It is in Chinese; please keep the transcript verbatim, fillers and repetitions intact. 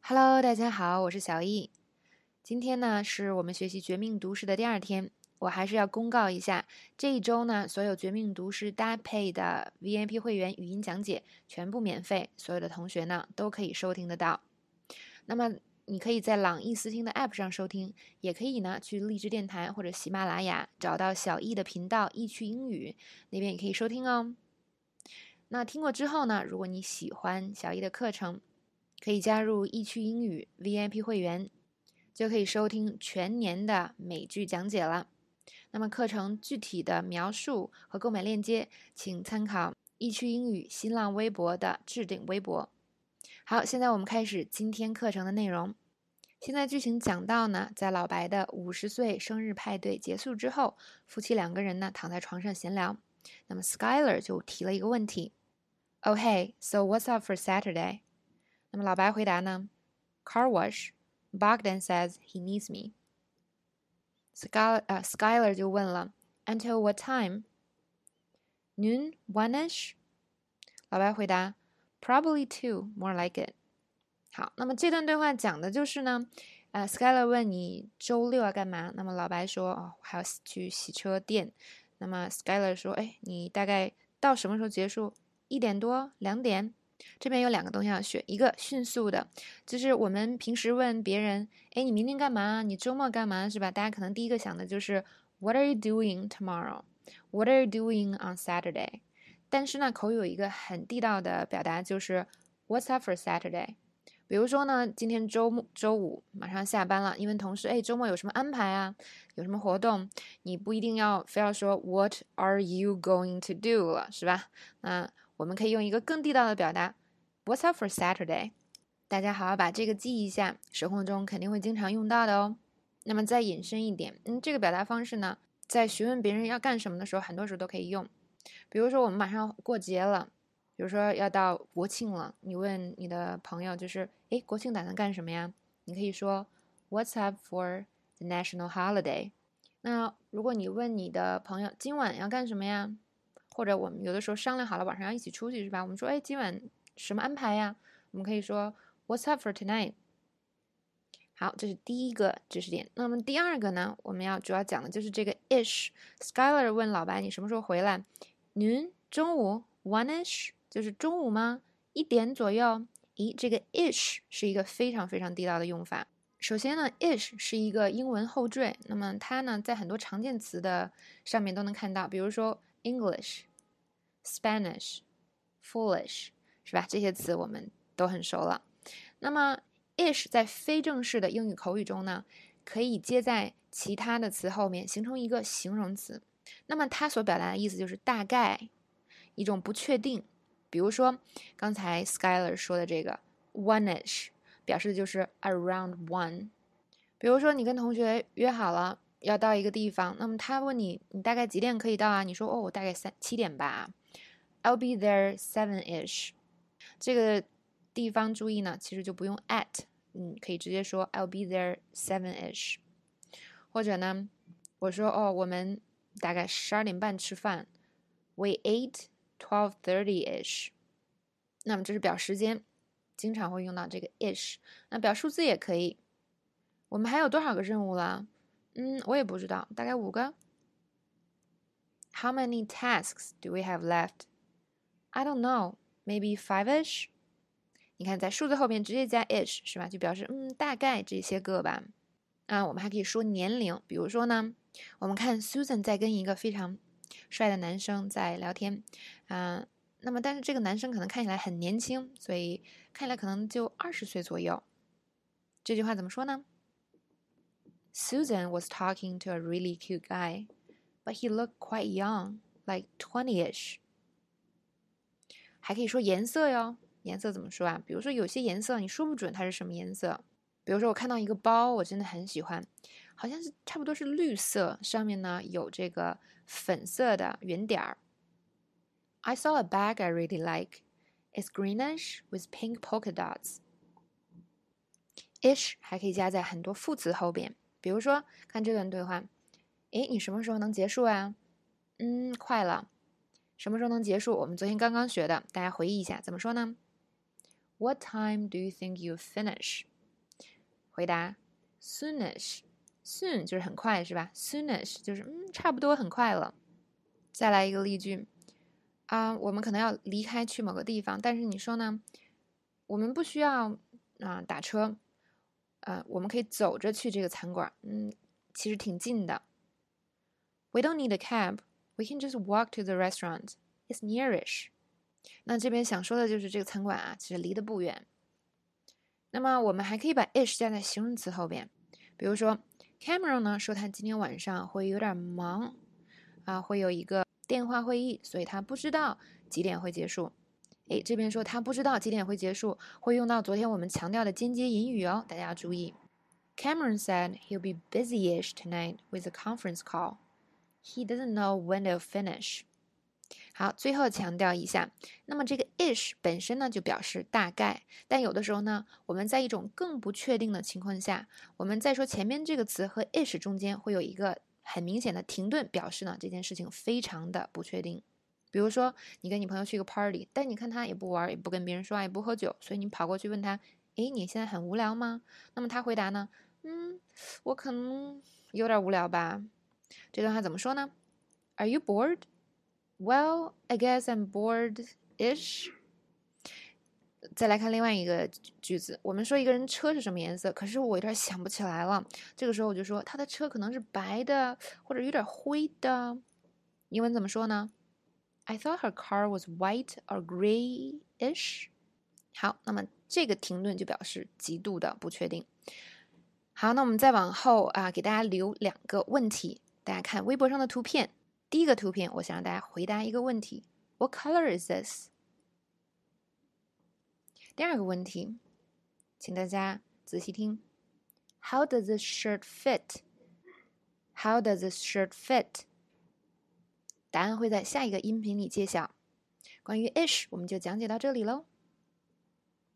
Hello，大家好，我是小易。今天呢是我们学习《绝命毒师》的第二天，我还是要公告一下，这一周呢所有《绝命毒师》搭配的 V I P 会员语音讲解全部免费，所有的同学呢都可以收听得到。那么你可以在朗逸思听的 App 上收听，也可以呢去荔枝电台或者喜马拉雅找到小易的频道易趣英语，那边也可以收听哦。那听过之后呢，如果你喜欢小易的课程，可以加入易趣英语 V I P 会员，就可以收听全年的美剧讲解了。那么课程具体的描述和购买链接，请参考易趣英语新浪微博的置顶微博。好，现在我们开始今天课程的内容。现在剧情讲到呢，在老白的五十岁生日派对结束之后，夫妻两个人呢躺在床上闲聊。那么 Skyler 就提了一个问题 ：“Oh hey, so what's up for Saturday？” 那么老白回答呢 ：“Car wash. Bogdan says he needs me.” Sky 呃 Skyler 就问了 ：“Until what time？” Noon, one-ish。老白回答 ：“Probably two, more like it.” 好，那么这段对话讲的就是呢，呃 ，Skyler 问你周六要干嘛？那么老白说：“哦，还要去洗车店。”那么 Skyler 说：“哎，你大概到什么时候结束？一点多，两点？”这边有两个东西要学，一个迅速的，就是我们平时问别人，哎，你明天干嘛？你周末干嘛？是吧？大家可能第一个想的就是 What are you doing tomorrow? What are you doing on Saturday? 但是呢，口语有一个很地道的表达，就是 What's up for Saturday? 比如说呢，今天周末周五马上下班了，你问同事，哎，周末有什么安排啊？有什么活动？你不一定要非要说 What are you going to do 了，是吧？那我们可以用一个更地道的表达 What's up for Saturday？ 大家好好把这个记一下，生活中肯定会经常用到的哦。那么再引申一点，嗯，这个表达方式呢，在询问别人要干什么的时候，很多时候都可以用。比如说我们马上过节了，比如说要到国庆了，你问你的朋友就是，诶，国庆打算干什么呀？你可以说 What's up for the national holiday？ 那如果你问你的朋友今晚要干什么呀？或者我们有的时候商量好了晚上要一起出去是吧？我们说，哎，今晚什么安排呀？我们可以说 What's up for tonight？ 好，这是第一个知识点。那么第二个呢，我们要主要讲的就是这个 ish。Skyler 问老白你什么时候回来 ？Noon 中午 one-ish 就是中午吗？一点左右。咦，这个 ish 是一个非常非常地道的用法。首先呢 ish 是一个英文后缀，那么它呢在很多常见词的上面都能看到，比如说 English、Spanish、foolish 是吧？这些词我们都很熟了。那么 ish 在非正式的英语口语中呢，可以接在其他的词后面形成一个形容词，那么它所表达的意思就是大概，一种不确定。比如说刚才 Skyler 说的这个 one-ish 表示的就是 around one。 比如说你跟同学约好了要到一个地方，那么他问你你大概几点可以到啊？你说哦，我大概三七点吧。I'll be there seven-ish。 这个地方注意呢，其实就不用 at， 嗯，可以直接说 I'll be there seven-ish。 或者呢，我说哦，我们大概十二点半吃饭 We ate twelve thirty-ish。 那么这是表时间，经常会用到这个 ish。 那表数字也可以。我们还有多少个任务了？嗯，我也不知道，大概五个。How many tasks do we have left? I don't know, maybe five-ish。 你看在数字后面直接加 ish 是吧？就表示嗯大概这些个吧。啊，我们还可以说年龄，比如说呢，我们看 Susan 在跟一个非常帅的男生在聊天，啊，那么但是这个男生可能看起来很年轻，所以看起来可能就二十岁左右。这句话怎么说呢？ Susan was talking to a really cute guy, but he looked quite young, like twenty-ish。 还可以说颜色哟，颜色怎么说啊？比如说有些颜色你说不准它是什么颜色，比如说我看到一个包我真的很喜欢，好像是差不多是绿色，上面呢有这个粉色的圆点儿。I saw a bag I really like. It's greenish with pink polka dots. Ish 还可以加在很多副词后边，比如说看这段对话，诶，你什么时候能结束啊？嗯，快了。什么时候能结束？我们昨天刚刚学的，大家回忆一下怎么说呢？ What time do you think you'll finish? 回答 soonish。soon 就是很快是吧？ soonish 就是嗯差不多很快了。再来一个例句啊、呃，我们可能要离开去某个地方，但是你说呢？我们不需要啊、呃、打车，呃，我们可以走着去这个餐馆，嗯，其实挺近的。We don't need a cab. We can just walk to the restaurant. It's nearish. 那这边想说的就是这个餐馆啊，其实离得不远。那么我们还可以把 ish 加在形容词后边，比如说 Cameron 呢说他今天晚上会有点忙啊，会有一个电话会议，所以他不知道几点会结束。诶，这边说他不知道几点会结束，会用到昨天我们强调的间接引语哦，大家要注意。Cameron said he'll be busy-ish tonight with a conference call. He doesn't know when they'll finish. 好，最后强调一下，那么这个 ish 本身呢就表示大概，但有的时候呢，我们在一种更不确定的情况下，我们在说前面这个词和 ish 中间会有一个很明显的停顿，表示呢这件事情非常的不确定。比如说，你跟你朋友去一个 party， 但你看他也不玩，也不跟别人说话，也不喝酒，所以你跑过去问他，诶，你现在很无聊吗？那么他回答呢，嗯，我可能有点无聊吧。这段话怎么说呢？ Are you bored? Well, I guess I'm bored-ish. 再来看另外一个句子，我们说一个人车是什么颜色，可是我有点想不起来了。这个时候我就说他的车可能是白的，或者有点灰的。英文怎么说呢？ I thought her car was white or grayish. 好，那么这个停顿就表示极度的不确定。好，那我们再往后啊，给大家留两个问题，大家看微博上的图片。第一个图片，我想让大家回答一个问题 ：What color is this？ 第二个问题，请大家仔细听 ：How does this shirt fit？ How does this shirt fit？ 答案会在下一个音频里揭晓。关于 ish， 我们就讲解到这里喽。